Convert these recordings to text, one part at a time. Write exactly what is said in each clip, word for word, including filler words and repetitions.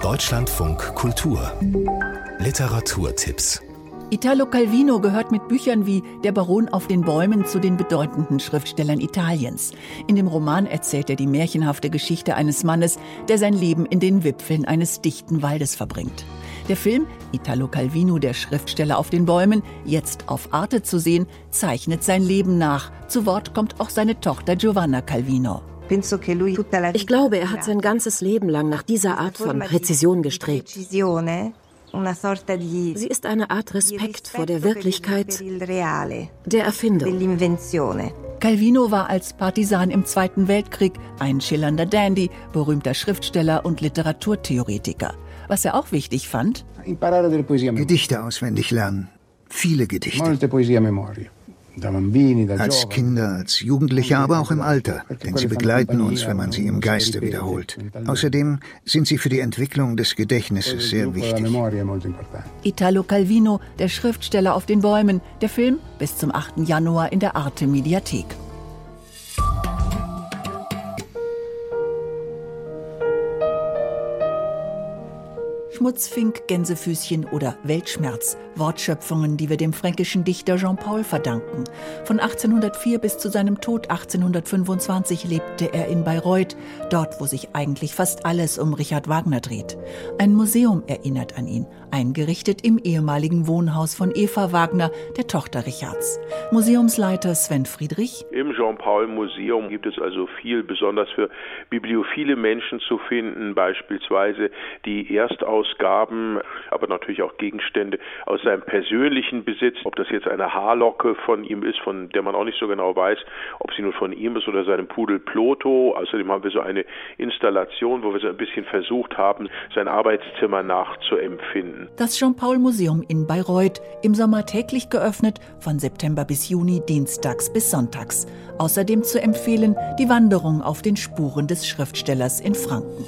Deutschlandfunk Kultur Literaturtipps. Italo Calvino gehört mit Büchern wie Der Baron auf den Bäumen zu den bedeutenden Schriftstellern Italiens. In dem Roman erzählt er die märchenhafte Geschichte eines Mannes, der sein Leben in den Wipfeln eines dichten Waldes verbringt. Der Film Italo Calvino, der Schriftsteller auf den Bäumen, jetzt auf Arte zu sehen, zeichnet sein Leben nach. Zu Wort kommt auch seine Tochter Giovanna Calvino. Ich glaube, er hat sein ganzes Leben lang nach dieser Art von Präzision gestrebt. Sie ist eine Art Respekt vor der Wirklichkeit der Erfindung. Calvino war als Partisan im Zweiten Weltkrieg ein schillernder Dandy, berühmter Schriftsteller und Literaturtheoretiker. Was er auch wichtig fand: Gedichte auswendig lernen. Viele Gedichte. Als Kinder, als Jugendliche, aber auch im Alter, denn sie begleiten uns, wenn man sie im Geiste wiederholt. Außerdem sind sie für die Entwicklung des Gedächtnisses sehr wichtig. Italo Calvino, der Schriftsteller auf den Bäumen. Der Film bis zum achten Januar in der Arte Mediathek. Schmutzfink, Gänsefüßchen oder Weltschmerz. Wortschöpfungen, die wir dem fränkischen Dichter Jean-Paul verdanken. Von achtzehnhundertvier bis zu seinem Tod achtzehnhundertfünfundzwanzig lebte er in Bayreuth, dort, wo sich eigentlich fast alles um Richard Wagner dreht. Ein Museum erinnert an ihn, eingerichtet im ehemaligen Wohnhaus von Eva Wagner, der Tochter Richards. Museumsleiter Sven Friedrich: Im Jean-Paul-Museum gibt es also viel, besonders für bibliophile Menschen zu finden, beispielsweise die Erstausgaben, aber natürlich auch Gegenstände aus seinem persönlichen Besitz, ob das jetzt eine Haarlocke von ihm ist, von der man auch nicht so genau weiß, ob sie nun von ihm ist oder seinem Pudel Plotho. Außerdem haben wir so eine Installation, wo wir so ein bisschen versucht haben, sein Arbeitszimmer nachzuempfinden. Das Jean-Paul-Museum in Bayreuth, im Sommer täglich geöffnet, von September bis Juni, dienstags bis sonntags. Außerdem zu empfehlen die Wanderung auf den Spuren des Schriftstellers in Franken.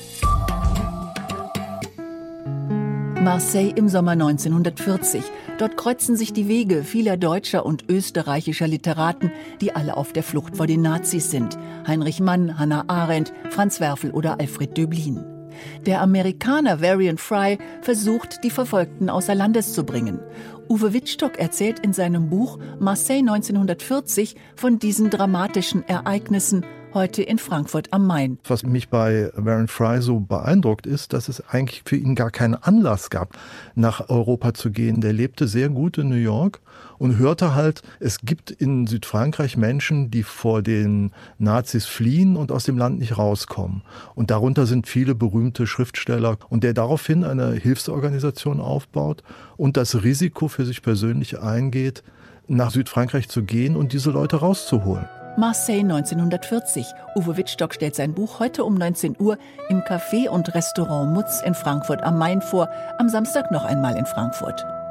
Marseille im Sommer neunzehnhundertvierzig. Dort kreuzen sich die Wege vieler deutscher und österreichischer Literaten, die alle auf der Flucht vor den Nazis sind. Heinrich Mann, Hannah Arendt, Franz Werfel oder Alfred Döblin. Der Amerikaner Varian Fry versucht, die Verfolgten außer Landes zu bringen. Uwe Wittstock erzählt in seinem Buch Marseille neunzehnhundertvierzig von diesen dramatischen Ereignissen, heute in Frankfurt am Main. Was mich bei Varian Fry so beeindruckt ist, dass es eigentlich für ihn gar keinen Anlass gab, nach Europa zu gehen. Der lebte sehr gut in New York und hörte halt, es gibt in Südfrankreich Menschen, die vor den Nazis fliehen und aus dem Land nicht rauskommen. Und darunter sind viele berühmte Schriftsteller. Und der daraufhin eine Hilfsorganisation aufbaut und das Risiko für sich persönlich eingeht, nach Südfrankreich zu gehen und diese Leute rauszuholen. Marseille neunzehnhundertvierzig. Uwe Wittstock stellt sein Buch heute um neunzehn Uhr im Café und Restaurant Mutz in Frankfurt am Main vor. Am Samstag noch einmal in Frankfurt.